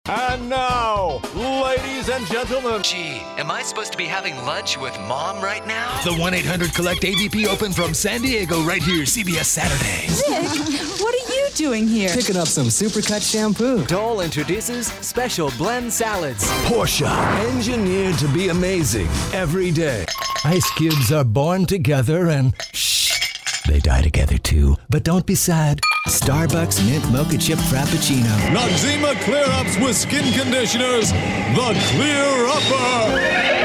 And now, ladies and gentlemen. Gee, am I supposed to be having lunch with Mom right now? The 1-800-COLLECT-AVP Open from San Diego right here, CBS Saturdays. Rick, what are you doing here? Picking up some Supercut shampoo. Dole introduces Special Blend Salads. Porsche, engineered to be amazing every day. Ice cubes are born together and they die together too. But don't be sad. Starbucks Mint Mocha Chip Frappuccino. Noxzema Clear Ups with skin conditioners. The Clear Upper.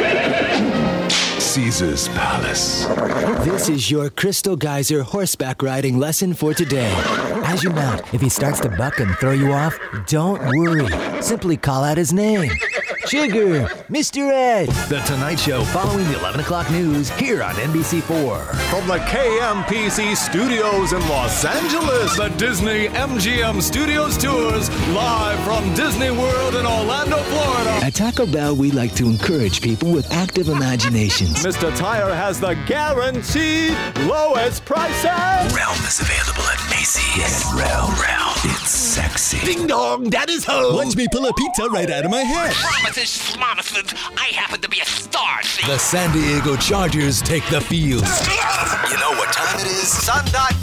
Caesar's Palace. This is your Crystal Geyser horseback riding lesson for today. As you mount, if he starts to buck and throw you off, don't worry. Simply call out his name. Sugar, Mr. Ed. The Tonight Show following the 11 o'clock news here on NBC4. From the KMPC studios in Los Angeles, the Disney MGM Studios tours live from Disney World in Orlando, Florida. At Taco Bell, we like to encourage people with active imaginations. Mr. Tire has the guaranteed lowest prices. Realm is available at Macy's. Realm. It's sexy. Ding dong, that is home. Watch me pull a pizza right out of my head. I happen to be a star. The San Diego Chargers take the field. You know what time it is?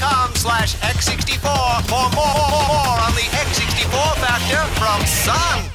Sun.com/X64 for more on the X64 factor from Sun.